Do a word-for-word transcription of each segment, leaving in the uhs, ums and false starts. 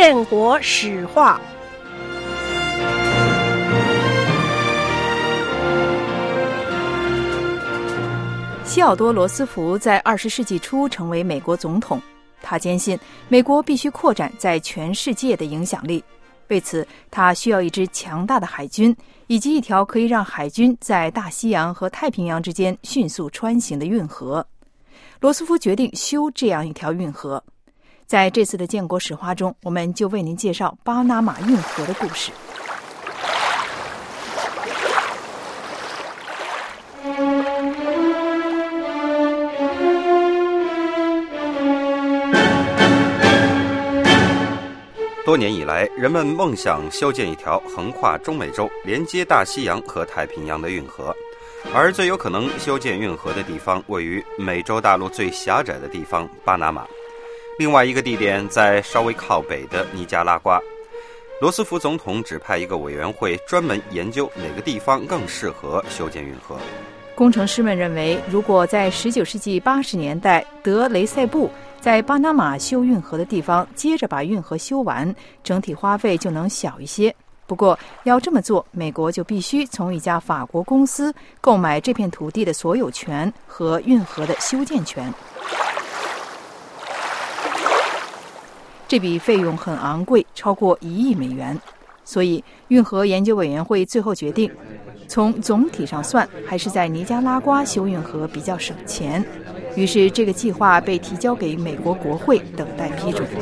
建国史话。 西奥多·罗斯福在二十世纪初成为美国总统，他坚信美国必须扩展在全世界的影响力，为此他需要一支强大的海军，以及一条可以让海军在大西洋和太平洋之间迅速穿行的运河。罗斯福决定修这样一条运河。在这次的建国史话中，我们就为您介绍巴拿马运河的故事。 多年以来，人们梦想修建一条横跨中美洲、连接大西洋和太平洋的运河，而最有可能修建运河的地方位于美洲大陆最狭窄的地方巴拿马，另外一个地点在稍微靠北的尼加拉瓜。罗斯福总统指派一个委员会专门研究哪个地方更适合修建运河。 工程师们认为，如果在十九世纪八十年代德雷塞布在巴拿马修运河的地方接着把运河修完，整体花费就能小一些。不过要这么做，美国就必须从一家法国公司购买这片土地的所有权和运河的修建权。这笔费用很昂贵，超过一亿美元，所以运河研究委员会最后决定，从总体上算，还是在尼加拉瓜修运河比较省钱。于是这个计划被提交给美国国会等待批准。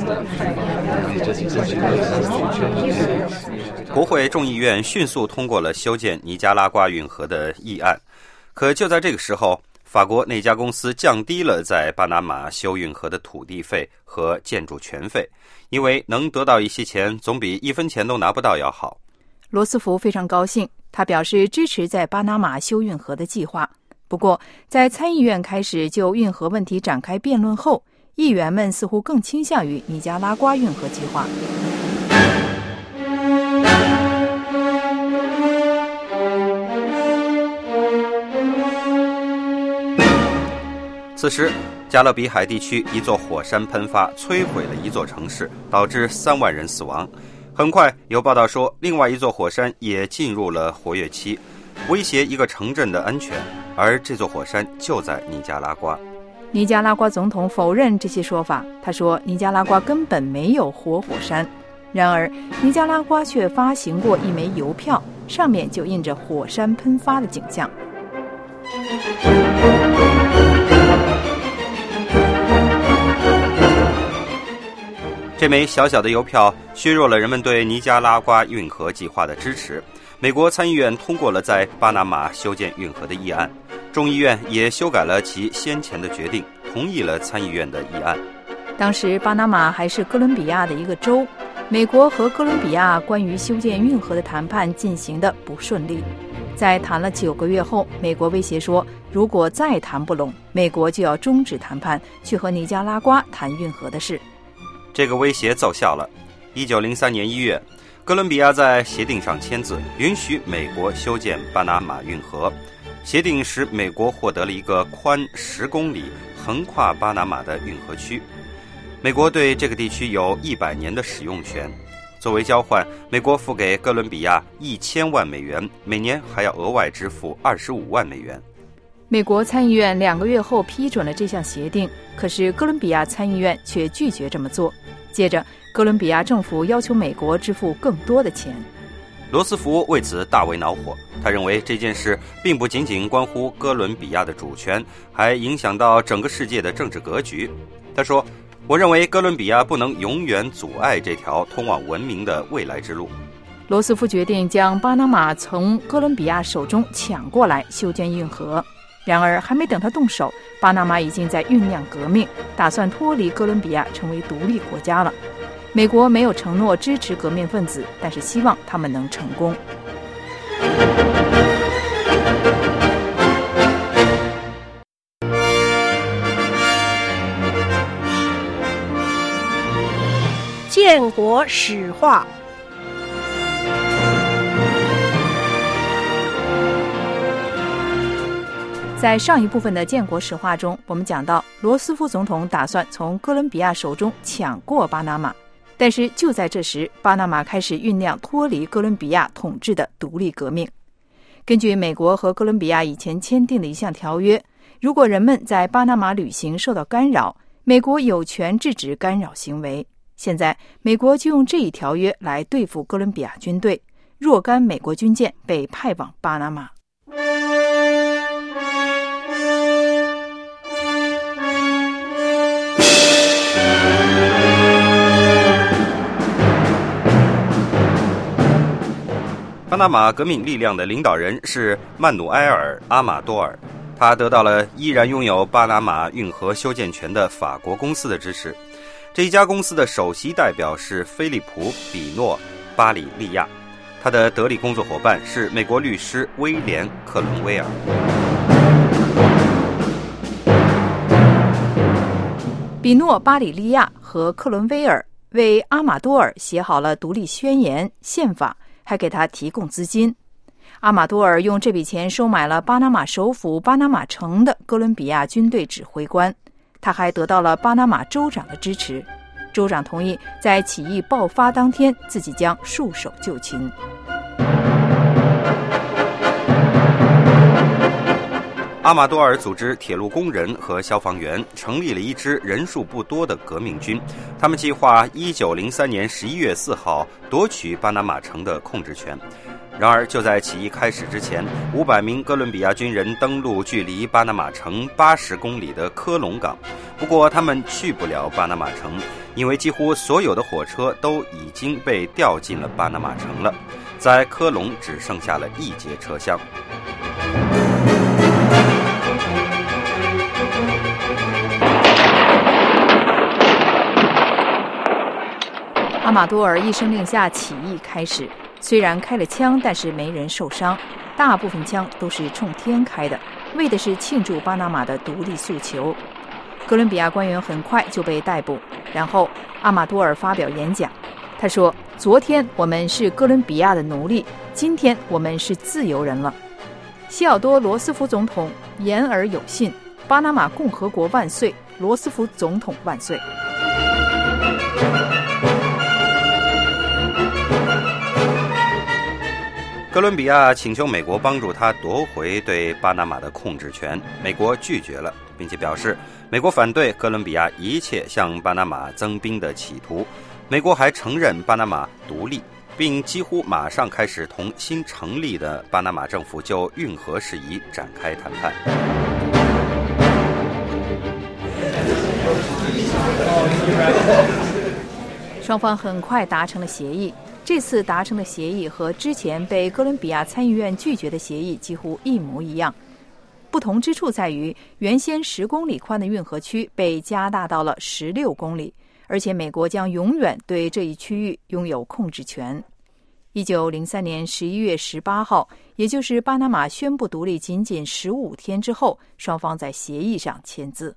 国会众议院迅速通过了修建尼加拉瓜运河的议案，可就在这个时候，法国那家公司降低了在巴拿马修运河的土地费和建筑权费，因为能得到一些钱总比一分钱都拿不到要好。 罗斯福非常高兴，他表示支持在巴拿马修运河的计划。不过在参议院开始就运河问题展开辩论后，议员们似乎更倾向于尼加拉瓜运河计划。 此时加勒比海地区一座火山喷发，摧毁了一座城市，导致三万人死亡。很快有报道说，另外一座火山也进入了活跃期，威胁一个城镇的安全，而这座火山就在尼加拉瓜。 尼加拉瓜总统否认这些说法，他说尼加拉瓜根本没有活火山。然而尼加拉瓜却发行过一枚邮票，上面就印着火山喷发的景象。 这枚小小的邮票削弱了人们对尼加拉瓜运河计划的支持。美国参议院通过了在巴拿马修建运河的议案，众议院也修改了其先前的决定，同意了参议院的议案。 当时巴拿马还是哥伦比亚的一个州，美国和哥伦比亚关于修建运河的谈判进行得不顺利。在谈了九个月后，美国威胁说，如果再谈不拢，美国就要终止谈判，去和尼加拉瓜谈运河的事。 这个威胁奏效了。一九零三年一月，哥伦比亚在协定上签字，允许美国修建巴拿马运河。协定使美国获得了一个宽十公里、横跨巴拿马的运河区。美国对这个地区有一百年的使用权。作为交换，美国付给哥伦比亚一千万美元，每年还要额外支付二十五万美元。 美国参议院两个月后批准了这项协定，可是哥伦比亚参议院却拒绝这么做。接着哥伦比亚政府要求美国支付更多的钱。 罗斯福为此大为恼火，他认为这件事并不仅仅关乎哥伦比亚的主权，还影响到整个世界的政治格局。他说，我认为哥伦比亚不能永远阻碍这条通往文明的未来之路。 罗斯福决定将巴拿马从哥伦比亚手中抢过来修建运河。然而还没等他动手，巴拿马已经在酝酿革命，打算脱离哥伦比亚成为独立国家了。美国没有承诺支持革命分子，但是希望他们能成功。 建国史话。 在上一部分的建国史话中，我们讲到罗斯福总统打算从哥伦比亚手中抢过巴拿马， 但是就在这时，巴拿马开始酝酿脱离哥伦比亚统治的独立革命。根据美国和哥伦比亚以前签订的一项条约，如果人们在巴拿马旅行受到干扰，美国有权制止干扰行为。现在，美国就用这一条约来对付哥伦比亚军队，若干美国军舰被派往巴拿马。 巴拿马革命力量的领导人是曼努埃尔·阿马多尔，他得到了依然拥有巴拿马运河修建权的法国公司的支持。这一家公司的首席代表是菲利普·比诺·巴里利亚，他的得力工作伙伴是美国律师威廉·克伦威尔。 比诺·巴里利亚和克伦威尔为阿马多尔写好了独立宣言、宪法，还给他提供资金。阿马多尔用这笔钱收买了巴拿马首府巴拿马城的哥伦比亚军队指挥官，他还得到了巴拿马州长的支持。州长同意在起义爆发当天自己将束手就擒。 阿马多尔组织铁路工人和消防员，成立了一支人数不多的革命军。他们计划一九零三年十一月四号夺取巴拿马城的控制权。然而，就在起义开始之前，五百名哥伦比亚军人登陆距离巴拿马城八十公里的科隆港。不过，他们去不了巴拿马城，因为几乎所有的火车都已经被调进了巴拿马城了。在科隆只剩下了一节车厢。 阿马多尔一声令下，起义开始。虽然开了枪，但是没人受伤，大部分枪都是冲天开的，为的是庆祝巴拿马的独立诉求。哥伦比亚官员很快就被逮捕，然后阿马多尔发表演讲，他说：“昨天我们是哥伦比亚的奴隶，今天我们是自由人了。”西奥多·罗斯福总统言而有信，巴拿马共和国万岁，罗斯福总统万岁。 哥伦比亚请求美国帮助他夺回对巴拿马的控制权，美国拒绝了，并且表示美国反对哥伦比亚一切向巴拿马增兵的企图。美国还承认巴拿马独立，并几乎马上开始同新成立的巴拿马政府就运河事宜展开谈判。 双方很快达成了协议。这次达成的协议和之前被哥伦比亚参议院拒绝的协议几乎一模一样，不同之处在于，原先十公里宽的运河区被加大到了十六公里，而且美国将永远对这一区域拥有控制权。一九零三年十一月十八号，也就是巴拿马宣布独立仅仅十五天之后，双方在协议上签字。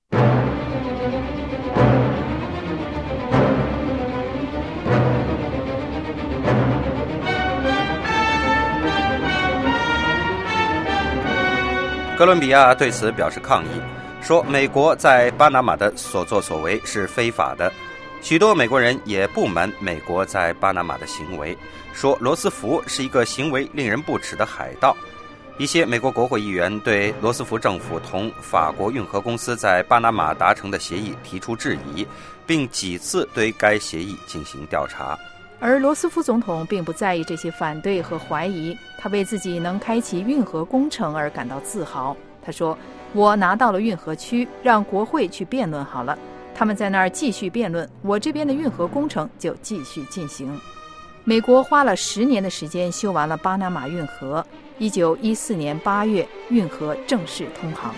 哥伦比亚对此表示抗议，说美国在巴拿马的所作所为是非法的。许多美国人也不满美国在巴拿马的行为，说罗斯福是一个行为令人不齿的海盗。一些美国国会议员对罗斯福政府同法国运河公司在巴拿马达成的协议提出质疑，并几次对该协议进行调查。 而罗斯福总统并不在意这些反对和怀疑，他为自己能开启运河工程而感到自豪。他说：“我拿到了运河区，让国会去辩论好了，他们在那儿继续辩论，我这边的运河工程就继续进行。”美国花了十年的时间修完了巴拿马运河，一九一四年八月，运河正式通航。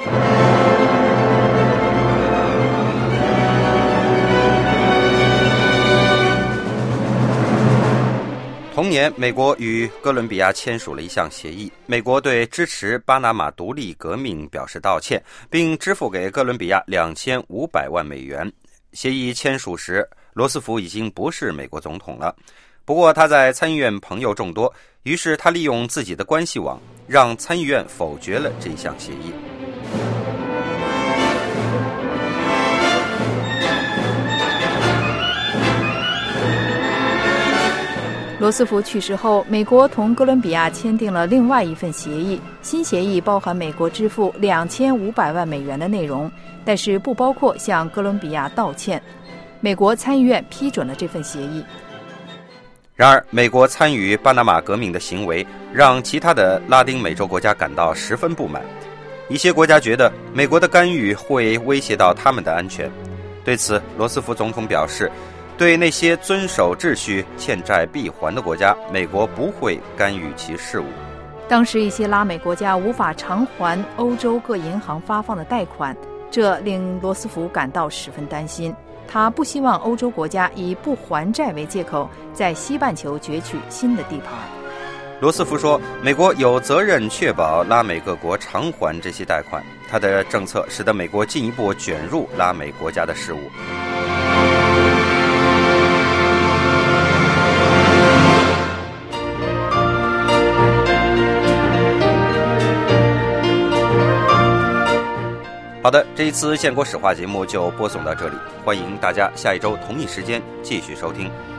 同年，美国与哥伦比亚签署了一项协议，美国对支持巴拿马独立革命表示道歉，并支付给哥伦比亚两千五百万美元。协议签署时，罗斯福已经不是美国总统了，不过他在参议院朋友众多，于是他利用自己的关系网，让参议院否决了这项协议。 罗斯福去世后，美国同哥伦比亚签订了另外一份协议，新协议包含美国支付两千五百万美元的内容，但是不包括向哥伦比亚道歉。美国参议院批准了这份协议。 然而，美国参与巴拿马革命的行为让其他的拉丁美洲国家感到十分不满，一些国家觉得美国的干预会威胁到他们的安全。对此，罗斯福总统表示，对那些遵守秩序、欠债必还的国家，美国不会干预其事务。 当时一些拉美国家无法偿还欧洲各银行发放的贷款，这令罗斯福感到十分担心。他不希望欧洲国家以不还债为借口，在西半球攫取新的地盘。 罗斯福说，美国有责任确保拉美各国偿还这些贷款，他的政策使得美国进一步卷入拉美国家的事务。好的，这一次建国史话节目就播送到这里，欢迎大家下一周同一时间继续收听。